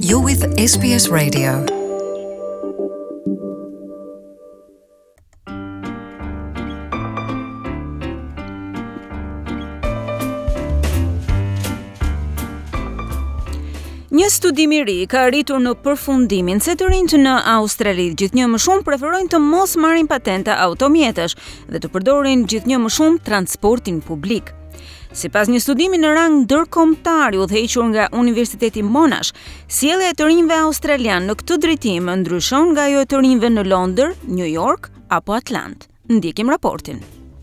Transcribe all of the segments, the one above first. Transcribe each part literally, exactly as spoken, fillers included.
You're with S B S Radio. Një studim i ri ka arritur në përfundimin se të rinjt në Australi gjithnjë më shumë preferojnë të mos marrin patenta automjetësh dhe të përdorin gjithnjë më shumë transportin publik. Sipas një studimi në rang ndërkombëtar i udhëhequr nga Universiteti Monash, sjellja e të rinjve australian në këtë drejtim ndryshon nga ajo e të rinjve në Londër, New York apo Atlantë. Ndjekim raportin.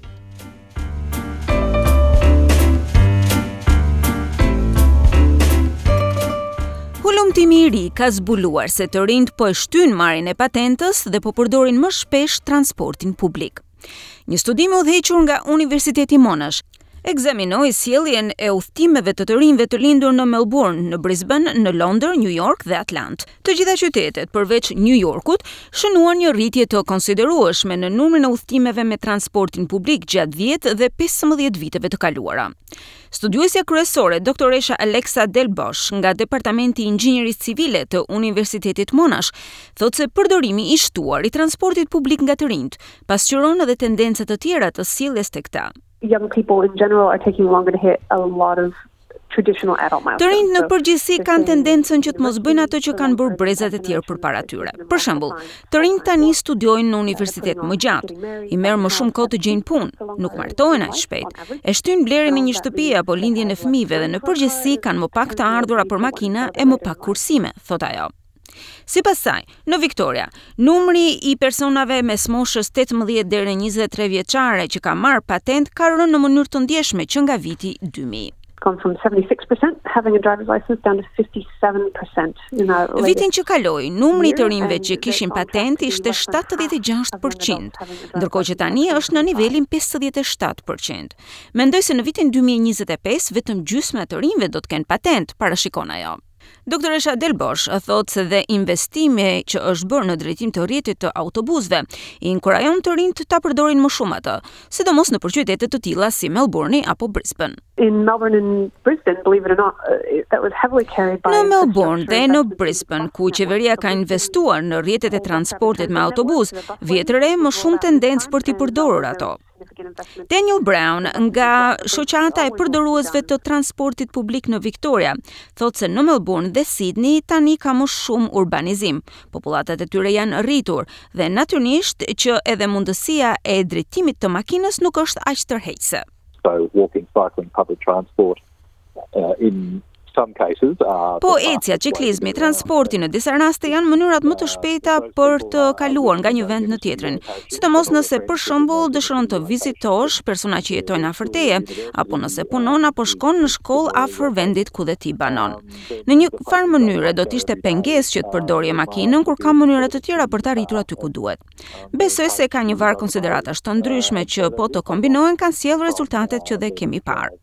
Hulumtimi i ri ka zbuluar se të rinjt po e shtyn marrjen e patentës dhe po përdorin më shpesh transportin publik. Një studim i udhëhequr nga Universiteti Monash ekzaminoi sjelljen e udhëtimeve të të rinjve të lindur në Melbourne, në Brisbane, në Londër, New York dhe Atlantë. Të gjitha qytetet, përveç New Yorkut, shënuan një rritje të konsiderueshme në numrin e udhëtimeve me transportin publik gjatë dhjetë dhe pesëmbëdhjetë viteve të kaluara. Studiuesja kryesore, doktoresha Alexa Delbosh, nga Departamenti i Inxhinierisë Civile të Universitetit Monash, thotë se përdorimi i shtuar i transportit publik nga të rinjt pasqyron edhe tendenca të tjera të sjelljes tek ta. Young people in general are taking longer to hit a lot of traditional adult milestones. Të rinjt në përgjithësi kanë tendencën që të mos bëjnë ato që kanë bërë brezat e tjerë përpara tyre. Për shembull, të rinjt tani studiojnë në universitet më gjatë, i merr më shumë kohë të gjejnë punë, nuk martohen aq shpejt, e shtyn blerjen e një shtëpie apo lindjen e fëmijëve dhe në përgjithësi kanë më pak të ardhura për makina e më pak kursime, thot ajo. Sipas saj, në Victoria, numri i personave mes moshës tetëmbëdhjetë deri në njëzet e tre vjeçare që ka marrë patent ka rënë në mënyrë të ndjeshme që nga viti dy mijë. Gone from seventy-six percent having a driver's license down to fifty-seven percent in our latest. Vitin që kaloi, numri i të rinjve që kishin patent ishte shtatëdhjetë e gjashtë përqind, ndërkohë që tani është në nivelin pesëdhjetë e shtatë përqind. Mendoj se në vitin dy mijë e njëzet e pesë vetëm gjysma e të rinjve do të kenë patent, parashikon ajo. Doktoresha Delbosh thotë se dhe investimi që është bërë në drejtim të rrjetit të autobusëve i inkurajon të rinjt ta përdorin më shumë atë, sidomos në qytete të tilla si Melbourne apo Brisbane. In Melbourne and Brisbane, believe it or not, uh, that was heavily carried by. Në Melbourne dhe në Brisbane, ku qeveria ka investuar në rrjetet e transportit me autobus, vjetëre më shumë tendencë për t'i përdorur ato. Daniel Brown, nga shoqata e përdoruesve të transportit publik në Victoria, thotë se në Melbourne dhe Sydney tani ka më shumë urbanizim. Popullatat e tyre janë rritur dhe natyrisht që edhe mundësia e drejtimit të makinës nuk është aq tërheqëse. So walking, cycling, public transport uh, in some cases are. Po ecja, ciklizmi, transporti në disa raste janë mënyrat më të shpejta për të kaluar nga një vend në tjetrin, sidomos nëse për shembull dëshiron të vizitosh persona që jetojnë afër teje, apo nëse punon apo shkon në shkollë afër vendit ku dhe ti banon. Në një farë mënyre do të ishte pengesë që të përdorje makinën kur ka mënyra të tjera për të arritur aty ku duhet. Besoj se ka një varë konsideratash të ndryshme që po të kombinohen kanë sjellë rezultatet që dhe kemi parë.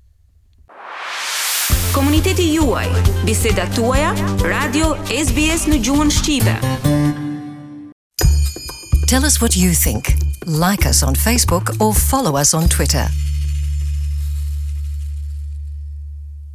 Komuniteti juaj, bisedat tuaja, radio S B S në gjuhën shqipe. Tell us what you think. Like us on Facebook or follow us on Twitter.